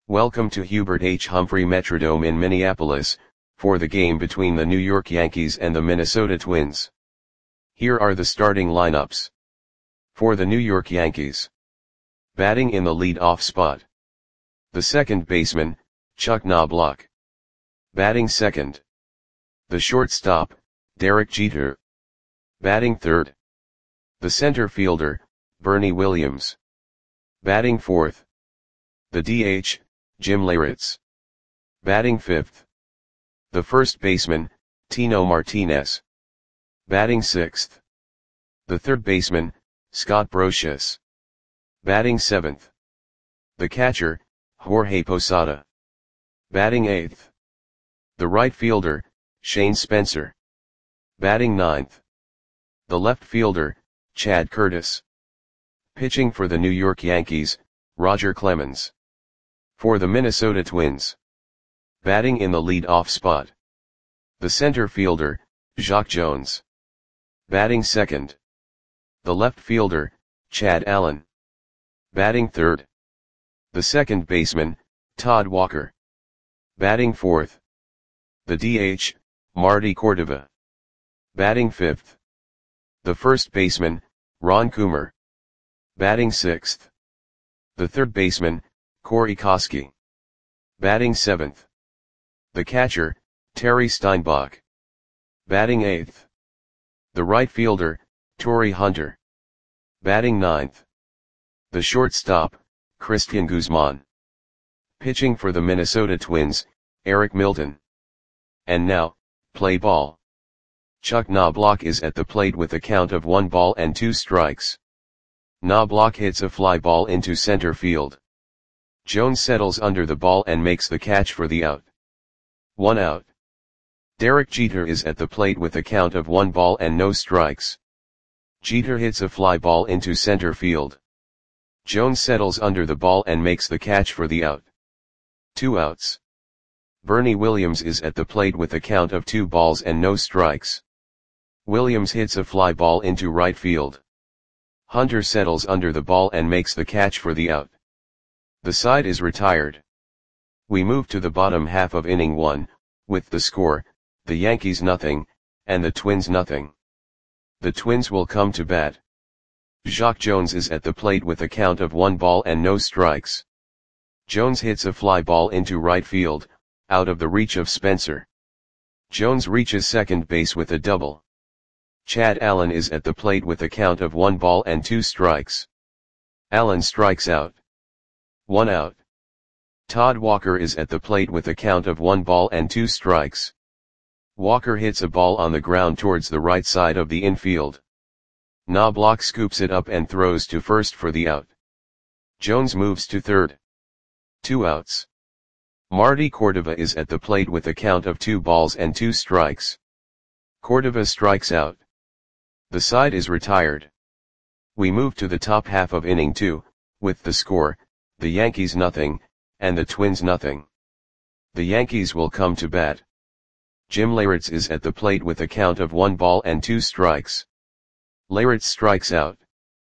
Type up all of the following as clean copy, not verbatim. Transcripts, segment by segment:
Welcome to Hubert H. Humphrey Metrodome in Minneapolis, for the game between the New York Yankees and the Minnesota Twins. Here are the starting lineups. For the New York Yankees. Batting in the lead-off spot. The second baseman, Chuck Knobloch. Batting second. The shortstop, Derek Jeter. Batting third. The center fielder, Bernie Williams. Batting fourth. The DH, Jim Leyritz. Batting fifth. The first baseman, Tino Martinez. Batting sixth. The third baseman, Scott Brosius. Batting seventh. The catcher, Jorge Posada. Batting eighth. The right fielder, Shane Spencer. Batting ninth. The left fielder, Chad Curtis. Pitching for the New York Yankees, Roger Clemens. For the Minnesota Twins. Batting in the lead-off spot. The center fielder, Jacque Jones. Batting second. The left fielder, Chad Allen. Batting third. The second baseman, Todd Walker. Batting fourth. The DH, Marty Cordova. Batting fifth. The first baseman, Ron Coomer. Batting sixth. The third baseman, Corey Koskie. Batting seventh. The catcher, Terry Steinbach. Batting eighth. The right fielder, Torii Hunter. Batting ninth. The shortstop, Cristian Guzman. Pitching for the Minnesota Twins, Eric Milton. And now, play ball. Chuck Knobloch is at the plate with a count of 1 ball and 2 strikes. Knobloch hits a fly ball into center field. Jones settles under the ball and makes the catch for the out. 1 out. Derek Jeter is at the plate with a count of 1 ball and no strikes. Jeter hits a fly ball into center field. Jones settles under the ball and makes the catch for the out. 2 outs. Bernie Williams is at the plate with a count of 2 balls and no strikes. Williams hits a fly ball into right field. Hunter settles under the ball and makes the catch for the out. The side is retired. We move to the bottom half of inning 1, with the score, the Yankees nothing, and the Twins nothing. The Twins will come to bat. Jacque Jones is at the plate with a count of 1 ball and no strikes. Jones hits a fly ball into right field, out of the reach of Spencer. Jones reaches second base with a double. Chad Allen is at the plate with a count of 1 ball and 2 strikes. Allen strikes out. 1 out. Todd Walker is at the plate with a count of 1 ball and 2 strikes. Walker hits a ball on the ground towards the right side of the infield. Knobloch scoops it up and throws to first for the out. Jones moves to third. 2 outs. Marty Cordova is at the plate with a count of 2 balls and 2 strikes. Cordova strikes out. The side is retired. We move to the top half of inning 2, with the score, the Yankees nothing, and the Twins nothing. The Yankees will come to bat. Jim Leyritz is at the plate with a count of 1 ball and 2 strikes. Leyritz strikes out.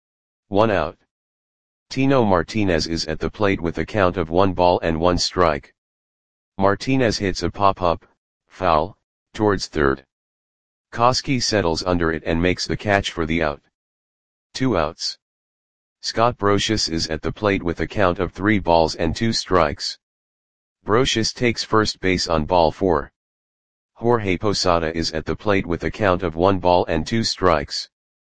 1 out. Tino Martinez is at the plate with a count of 1 ball and 1 strike. Martinez hits a pop-up, foul, towards third. Koskie settles under it and makes the catch for the out. 2 outs. Scott Brosius is at the plate with a count of 3 balls and 2 strikes. Brosius takes first base on ball 4. Jorge Posada is at the plate with a count of 1 ball and 2 strikes.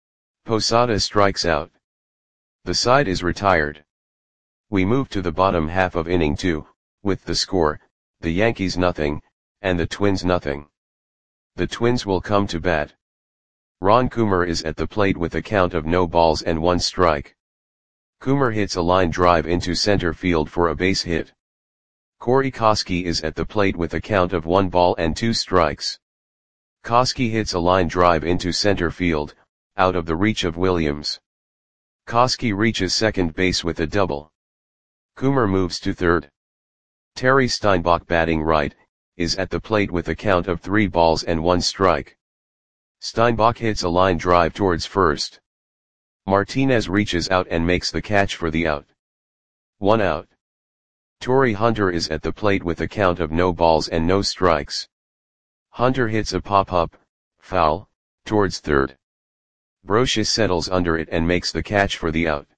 Posada strikes out. The side is retired. We move to the bottom half of inning 2, with the score, the Yankees nothing, and the Twins nothing. The Twins will come to bat. Ron Coomer is at the plate with a count of no balls and 1 strike. Coomer hits a line drive into center field for a base hit. Corey Koskie is at the plate with a count of 1 ball and 2 strikes. Koskie hits a line drive into center field, out of the reach of Williams. Koskie reaches second base with a double. Coomer moves to third. Terry Steinbach batting right, is at the plate with a count of 3 balls and 1 strike. Steinbach hits a line drive towards first. Martinez reaches out and makes the catch for the out. 1 out. Torii Hunter is at the plate with a count of no balls and no strikes. Hunter hits a pop-up, foul, towards third. Brosius settles under it and makes the catch for the out.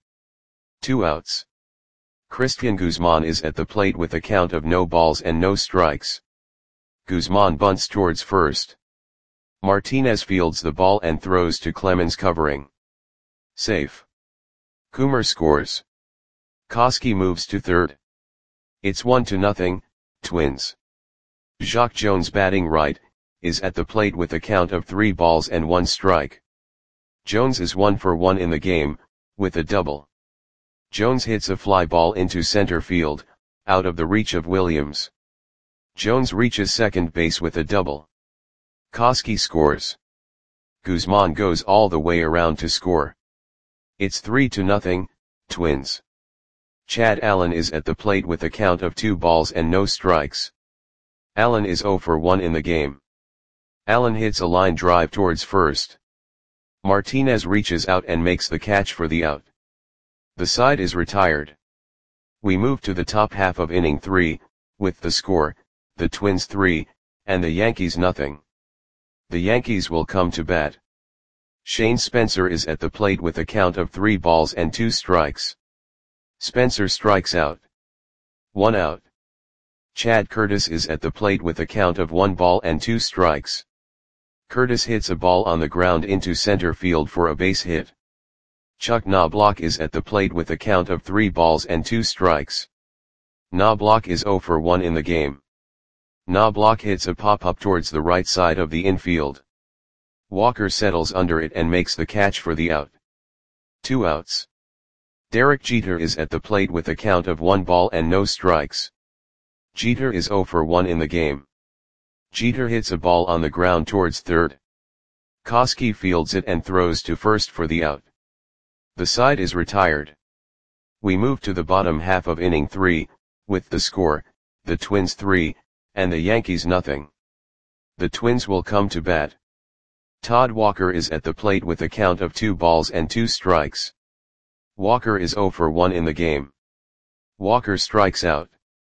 2 outs. Christian Guzman is at the plate with a count of no balls and no strikes. Guzman bunts towards first. Martinez fields the ball and throws to Clemens covering. Safe. Coomer scores. Koski moves to third. It's 1-0, Twins. Jacque Jones, batting right, is at the plate with a count of 3 balls and 1 strike. Jones is 1 for 1 in the game, with a double. Jones hits a fly ball into center field, out of the reach of Williams. Jones reaches second base with a double. Koski scores. Guzman goes all the way around to score. It's 3-0, Twins. Chad Allen is at the plate with a count of 2 balls and no strikes. Allen is 0 for 1 in the game. Allen hits a line drive towards first. Martinez reaches out and makes the catch for the out. The side is retired. We move to the top half of inning 3, with the score, the Twins 3, and the Yankees nothing. The Yankees will come to bat. Shane Spencer is at the plate with a count of 3 balls and 2 strikes. Spencer strikes out. 1 out. Chad Curtis is at the plate with a count of 1 ball and 2 strikes. Curtis hits a ball on the ground into center field for a base hit. Chuck Knobloch is at the plate with a count of 3 balls and 2 strikes. Knobloch is 0 for 1 in the game. Knobloch hits a pop-up towards the right side of the infield. Walker settles under it and makes the catch for the out. 2 outs. Derek Jeter is at the plate with a count of 1 ball and no strikes. Jeter is 0 for 1 in the game. Jeter hits a ball on the ground towards third. Koski fields it and throws to first for the out. The side is retired. We move to the bottom half of inning 3, with the score, the Twins 3, and the Yankees nothing. The Twins will come to bat. Todd Walker is at the plate with a count of 2 balls and 2 strikes. Walker is 0 for 1 in the game. Walker strikes out.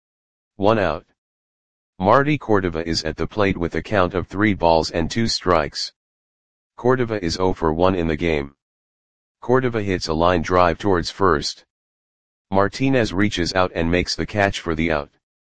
1 out. Marty Cordova is at the plate with a count of 3 balls and 2 strikes. Cordova is 0 for 1 in the game. Cordova hits a line drive towards first. Martinez reaches out and makes the catch for the out.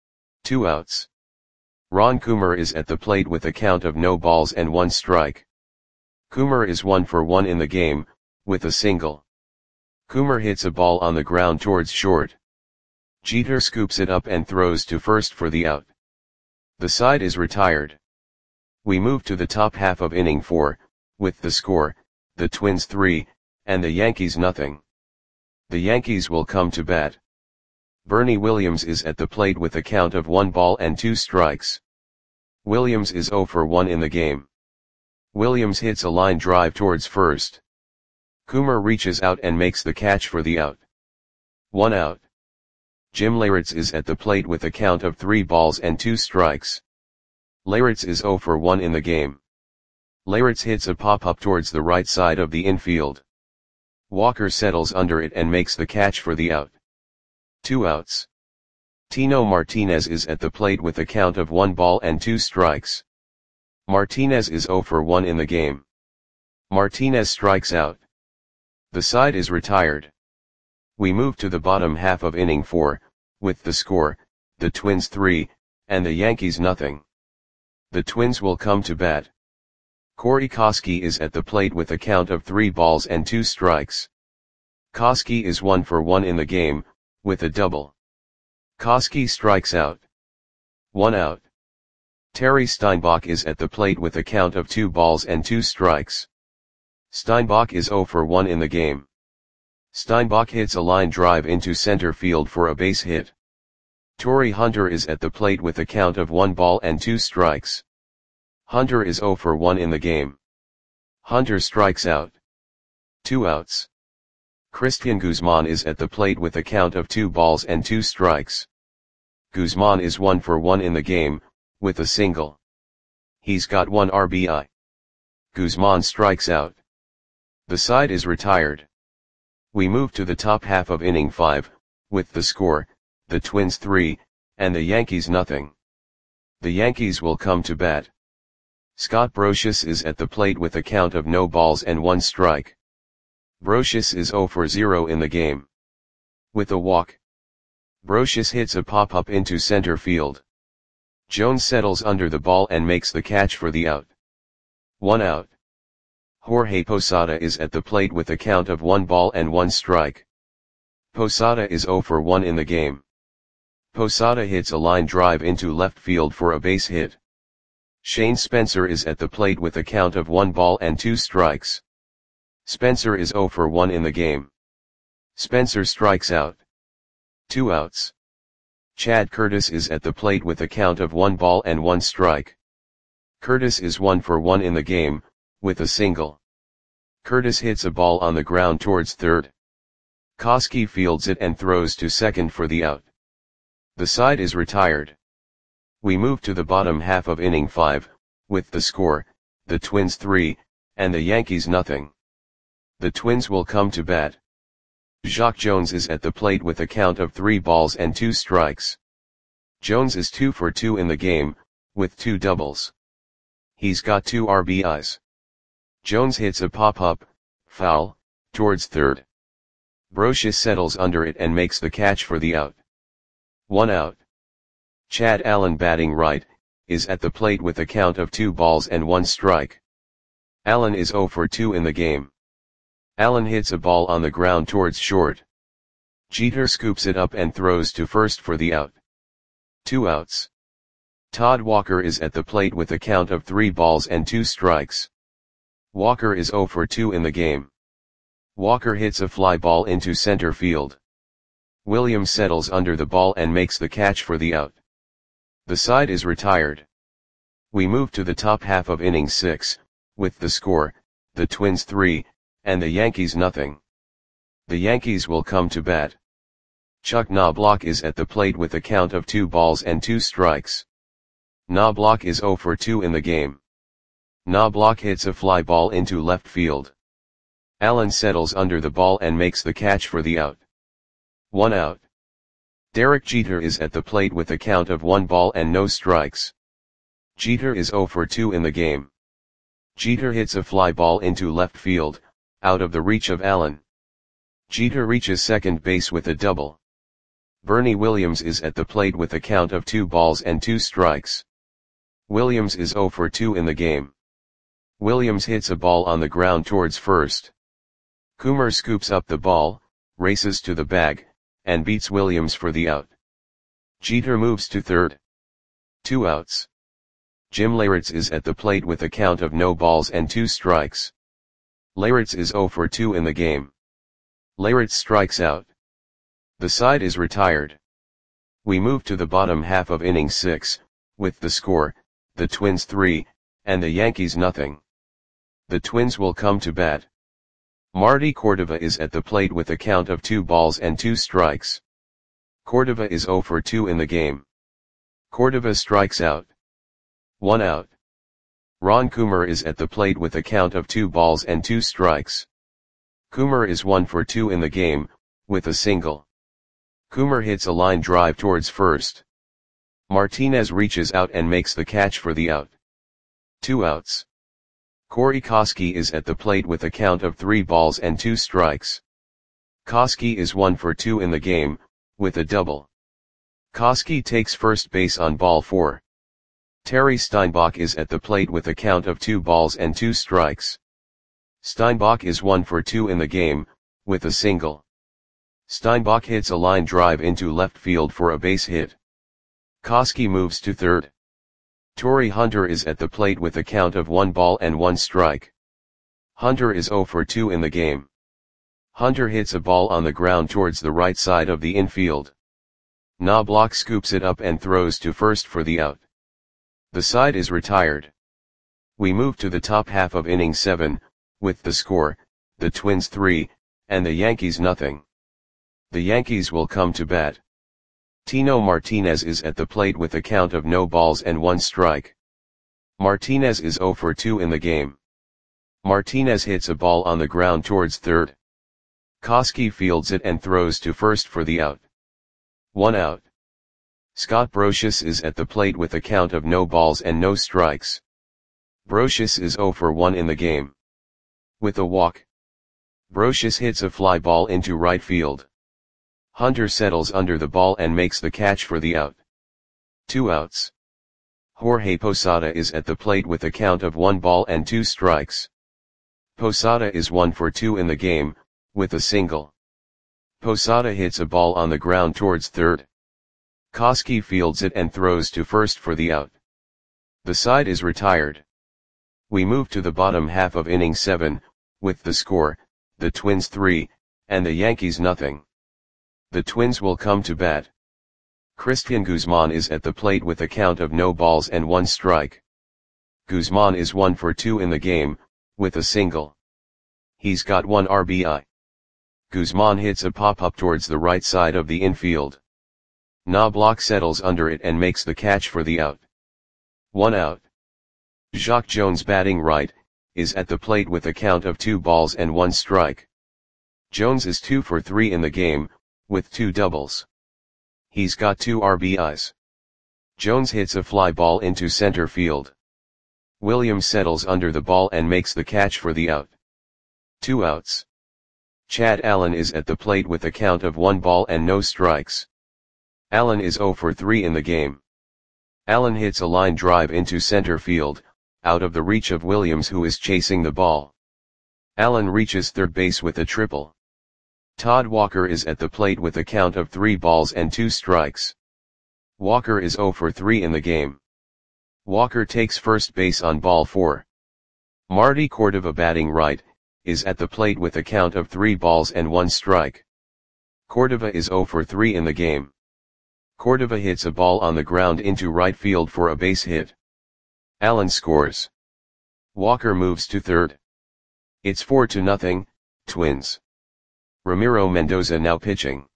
2 outs. Ron Coomer is at the plate with a count of no balls and 1 strike. Coomer is 1 for 1 in the game, with a single. Coomer hits a ball on the ground towards short. Jeter scoops it up and throws to first for the out. The side is retired. We move to the top half of inning 4, with the score, the Twins 3, and the Yankees nothing. The Yankees will come to bat. Bernie Williams is at the plate with a count of 1 ball and 2 strikes. Williams is 0 for 1 in the game. Williams hits a line drive towards first. Coomer reaches out and makes the catch for the out. 1 out. Jim Leyritz is at the plate with a count of 3 balls and 2 strikes. Leyritz is 0 for 1 in the game. Leyritz hits a pop-up towards the right side of the infield. Walker settles under it and makes the catch for the out. 2 outs. Tino Martinez is at the plate with a count of 1 ball and 2 strikes. Martinez is 0 for 1 in the game. Martinez strikes out. The side is retired. We move to the bottom half of inning 4, with the score, the Twins 3, and the Yankees nothing. The Twins will come to bat. Corey Koski is at the plate with a count of 3 balls and 2 strikes. Koski is 1 for 1 in the game, with a double. Koski strikes out. 1 out. Terry Steinbach is at the plate with a count of 2 balls and 2 strikes. Steinbach is 0 for 1 in the game. Steinbach hits a line drive into center field for a base hit. Torii Hunter is at the plate with a count of 1 ball and 2 strikes. Hunter is 0 for 1 in the game. Hunter strikes out. 2 outs. Christian Guzman is at the plate with a count of 2 balls and 2 strikes. Guzman is 1 for 1 in the game, with a single. He's got 1 RBI. Guzman strikes out. The side is retired. We move to the top half of inning 5, with the score, the Twins 3, and the Yankees nothing. The Yankees will come to bat. Scott Brosius is at the plate with a count of no balls and 1 strike. Brosius is 0 for 0 in the game. With a walk, Brosius hits a pop-up into center field. Jones settles under the ball and makes the catch for the out. 1 out. Jorge Posada is at the plate with a count of 1 ball and 1 strike. Posada is 0 for 1 in the game. Posada hits a line drive into left field for a base hit. Shane Spencer is at the plate with a count of 1 ball and 2 strikes. Spencer is 0 for 1 in the game. Spencer strikes out. 2 outs. Chad Curtis is at the plate with a count of 1 ball and 1 strike. Curtis is 1 for 1 in the game, with a single. Curtis hits a ball on the ground towards third. Koski fields it and throws to second for the out. The side is retired. We move to the bottom half of inning 5, with the score, the Twins 3, and the Yankees nothing. The Twins will come to bat. Jacque Jones is at the plate with a count of 3 balls and 2 strikes. Jones is 2 for 2 in the game, with 2 doubles. He's got 2 RBIs. Jones hits a pop-up, foul, towards third. Brosius settles under it and makes the catch for the out. 1 out. Chad Allen, batting right, is at the plate with a count of 2 balls and 1 strike. Allen is 0 for 2 in the game. Allen hits a ball on the ground towards short. Jeter scoops it up and throws to first for the out. 2 outs. Todd Walker is at the plate with a count of 3 balls and 2 strikes. Walker is 0 for 2 in the game. Walker hits a fly ball into center field. Williams settles under the ball and makes the catch for the out. The side is retired. We move to the top half of inning 6, with the score, the Twins 3, and the Yankees nothing. The Yankees will come to bat. Chuck Knobloch is at the plate with a count of 2 balls and 2 strikes. Knobloch is 0 for 2 in the game. Knobloch hits a fly ball into left field. Allen settles under the ball and makes the catch for the out. 1 out. Derek Jeter is at the plate with a count of 1 ball and no strikes. Jeter is 0 for 2 in the game. Jeter hits a fly ball into left field, out of the reach of Allen. Jeter reaches second base with a double. Bernie Williams is at the plate with a count of 2 balls and 2 strikes. Williams is 0 for 2 in the game. Williams hits a ball on the ground towards first. Coomer scoops up the ball, races to the bag, and beats Williams for the out. Jeter moves to third. 2 outs. Jim Leyritz is at the plate with a count of no balls and 2 strikes. Leyritz is 0 for 2 in the game. Leyritz strikes out. The side is retired. We move to the bottom half of inning 6, with the score, the Twins 3, and the Yankees nothing. The Twins will come to bat. Marty Cordova is at the plate with a count of 2 balls and 2 strikes. Cordova is 0 for 2 in the game. Cordova strikes out. 1 out. Ron Coomer is at the plate with a count of 2 balls and 2 strikes. Coomer is 1 for 2 in the game, with a single. Coomer hits a line drive towards first. Martinez reaches out and makes the catch for the out. 2 outs. Corey Koski is at the plate with a count of 3 balls and 2 strikes. Koski is 1 for 2 in the game, with a double. Koski takes first base on ball 4. Terry Steinbach is at the plate with a count of 2 balls and 2 strikes. Steinbach is 1 for 2 in the game, with a single. Steinbach hits a line drive into left field for a base hit. Koski moves to third. Torrey Hunter is at the plate with a count of 1 ball and 1 strike. Hunter is 0 for 2 in the game. Hunter hits a ball on the ground towards the right side of the infield. Knobloch scoops it up and throws to first for the out. The side is retired. We move to the top half of inning 7, with the score, the Twins 3, and the Yankees nothing. The Yankees will come to bat. Tino Martinez is at the plate with a count of no balls and 1 strike. Martinez is 0 for 2 in the game. Martinez hits a ball on the ground towards third. Koski fields it and throws to first for the out. 1 out. Scott Brosius is at the plate with a count of no balls and no strikes. Brosius is 0 for 1 in the game. With a walk, Brosius hits a fly ball into right field. Hunter settles under the ball and makes the catch for the out. 2 outs. Jorge Posada is at the plate with a count of 1 ball and 2 strikes. Posada is 1 for 2 in the game, with a single. Posada hits a ball on the ground towards third. Koski fields it and throws to first for the out. The side is retired. We move to the bottom half of inning 7, with the score, the Twins 3, and the Yankees nothing. The Twins will come to bat. Christian Guzman is at the plate with a count of no balls and 1 strike. Guzman is 1 for 2 in the game, with a single. He's got 1 RBI. Guzman hits a pop-up towards the right side of the infield. Knobloch settles under it and makes the catch for the out. 1 out. Jacque Jones, batting right, is at the plate with a count of 2 balls and 1 strike. Jones is 2 for 3 in the game, with 2 doubles. He's got 2 RBIs. Jones hits a fly ball into center field. Williams settles under the ball and makes the catch for the out. 2 outs. Chad Allen is at the plate with a count of 1 ball and no strikes. Allen is 0 for 3 in the game. Allen hits a line drive into center field, out of the reach of Williams, who is chasing the ball. Allen reaches third base with a triple. Todd Walker is at the plate with a count of 3 balls and 2 strikes. Walker is 0 for 3 in the game. Walker takes first base on ball 4. Marty Cordova, batting right, is at the plate with a count of 3 balls and 1 strike. Cordova is 0 for 3 in the game. Cordova hits a ball on the ground into right field for a base hit. Allen scores. Walker moves to third. It's 4-0, Twins. Ramiro Mendoza now pitching.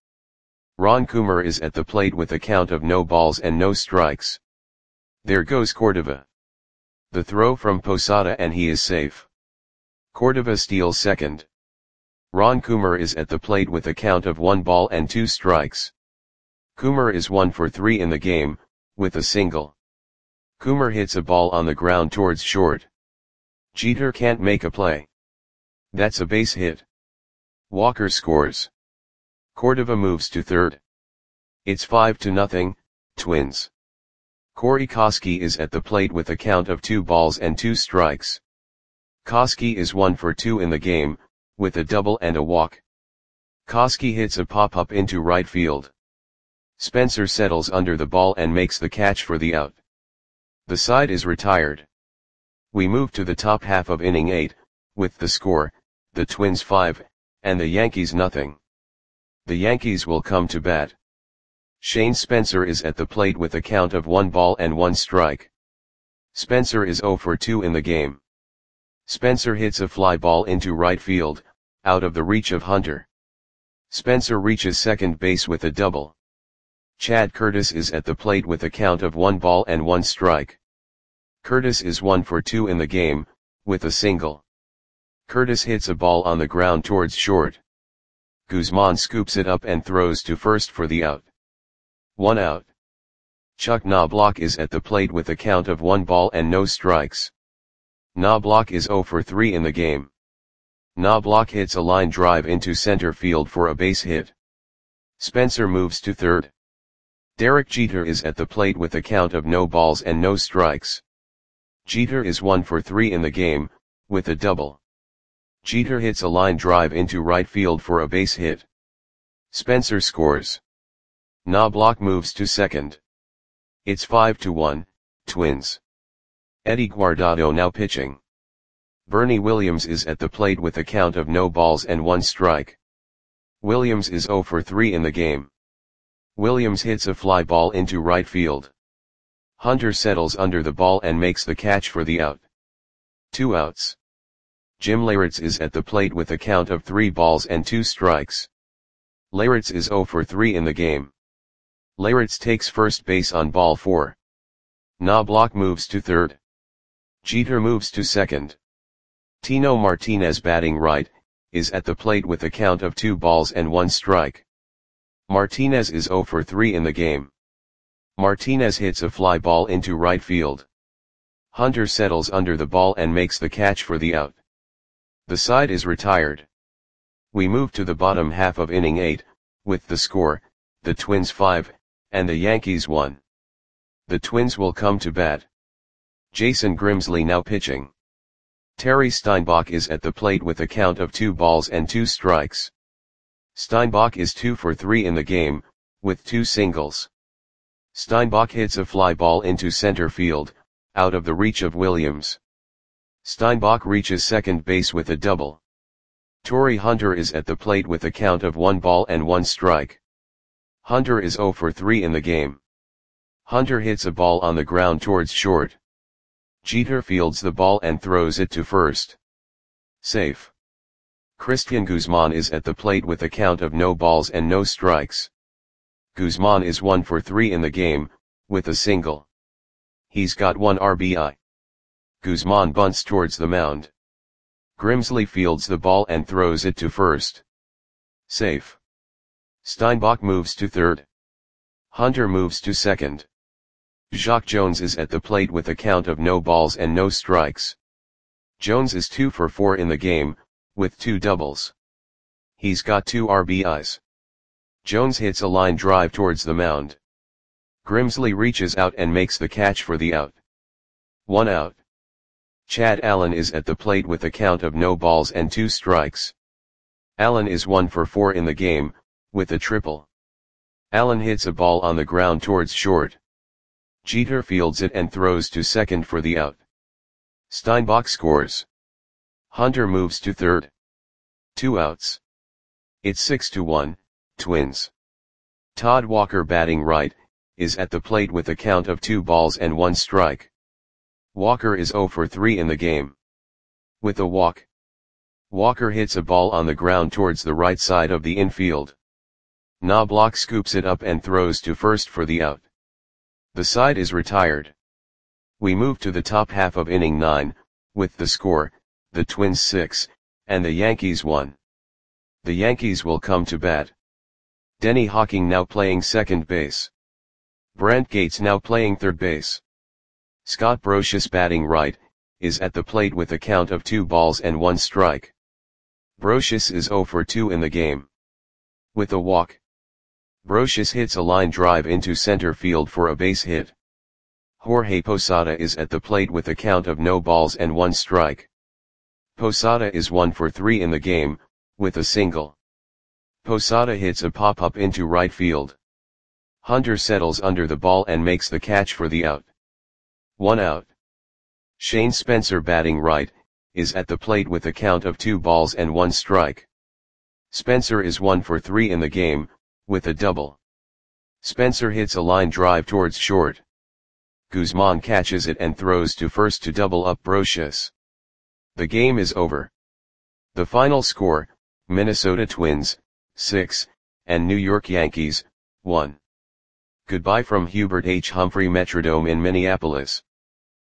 Ron Coomer is at the plate with a count of no balls and no strikes. There goes Cordova. The throw from Posada and he is safe. Cordova steals second. Ron Coomer is at the plate with a count of 1 ball and 2 strikes. Coomer is 1 for 3 in the game, with a single. Coomer hits a ball on the ground towards short. Jeter can't make a play. That's a base hit. Walker scores. Cordova moves to third. It's 5-0, Twins. Corey Koski is at the plate with a count of 2 balls and 2 strikes. Koski is 1 for 2 in the game, with a double and a walk. Koski hits a pop-up into right field. Spencer settles under the ball and makes the catch for the out. The side is retired. We move to the top half of inning 8, with the score, the Twins 5, and the Yankees nothing. The Yankees will come to bat. Shane Spencer is at the plate with a count of 1 ball and 1 strike. Spencer is 0 for 2 in the game. Spencer hits a fly ball into right field, out of the reach of Hunter. Spencer reaches second base with a double. Chad Curtis is at the plate with a count of 1 ball and 1 strike. Curtis is 1 for 2 in the game, with a single. Curtis hits a ball on the ground towards short. Guzman scoops it up and throws to first for the out. 1 out. Chuck Knobloch is at the plate with a count of 1 ball and no strikes. Knobloch is 0 for 3 in the game. Knobloch hits a line drive into center field for a base hit. Spencer moves to third. Derek Jeter is at the plate with a count of no balls and no strikes. Jeter is 1 for 3 in the game, with a double. Jeter hits a line drive into right field for a base hit. Spencer scores. Knobloch moves to second. It's 5-1, Twins. Eddie Guardado now pitching. Bernie Williams is at the plate with a count of no balls and 1 strike. Williams is 0 for 3 in the game. Williams hits a fly ball into right field. Hunter settles under the ball and makes the catch for the out. 2 outs. Jim Leyritz is at the plate with a count of 3 balls and 2 strikes. Leyritz is 0 for 3 in the game. Leyritz takes first base on ball 4. Knobloch moves to third. Jeter moves to second. Tino Martinez, batting right, is at the plate with a count of 2 balls and 1 strike. Martinez is 0 for 3 in the game. Martinez hits a fly ball into right field. Hunter settles under the ball and makes the catch for the out. The side is retired. We move to the bottom half of inning 8, with the score, the Twins 5, and the Yankees 1. The Twins will come to bat. Jason Grimsley now pitching. Terry Steinbach is at the plate with a count of 2 balls and 2 strikes. Steinbach is 2 for 3 in the game, with 2 singles. Steinbach hits a fly ball into center field, out of the reach of Williams. Steinbach reaches second base with a double. Torii Hunter is at the plate with a count of 1 ball and 1 strike. Hunter is 0 for 3 in the game. Hunter hits a ball on the ground towards short. Jeter fields the ball and throws it to first. Safe. Christian Guzman is at the plate with a count of no balls and no strikes. Guzman is 1 for 3 in the game, with a single. He's got 1 RBI. Guzman bunts towards the mound. Grimsley fields the ball and throws it to first. Safe. Steinbach moves to third. Hunter moves to second. Jacque Jones is at the plate with a count of no balls and no strikes. Jones is 2 for 4 in the game, with 2 doubles. He's got 2 RBIs. Jones hits a line drive towards the mound. Grimsley reaches out and makes the catch for the out. 1 out. Chad Allen is at the plate with a count of no balls and 2 strikes. Allen is 1 for 4 in the game, with a triple. Allen hits a ball on the ground towards short. Jeter fields it and throws to second for the out. Steinbach scores. Hunter moves to third. 2 outs. It's 6-1, Twins. Todd Walker batting right, is at the plate with a count of 2 balls and 1 strike. Walker is 0 for 3 in the game. With a walk. Walker hits a ball on the ground towards the right side of the infield. Knobloch scoops it up and throws to first for the out. The side is retired. We move to the top half of inning 9, with the score, the Twins 6, and the Yankees 1. The Yankees will come to bat. Denny Hawking now playing second base. Brent Gates now playing third base. Scott Brosius batting right, is at the plate with a count of 2 balls and 1 strike. Brosius is 0 for 2 in the game. With a walk. Brosius hits a line drive into center field for a base hit. Jorge Posada is at the plate with a count of no balls and 1 strike. Posada is 1 for 3 in the game, with a single. Posada hits a pop-up into right field. Hunter settles under the ball and makes the catch for the out. 1 out. Shane Spencer batting right, is at the plate with a count of 2 balls and 1 strike. Spencer is 1 for 3 in the game, with a double. Spencer hits a line drive towards short. Guzman catches it and throws to first to double up Brosius. The game is over. The final score, Minnesota Twins, 6, and New York Yankees, 1. Goodbye from Hubert H. Humphrey Metrodome in Minneapolis.